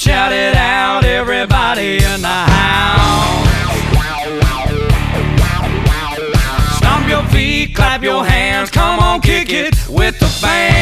shout it out, everybody in the house. Stomp your feet, clap your hands, come on, kick it with the band.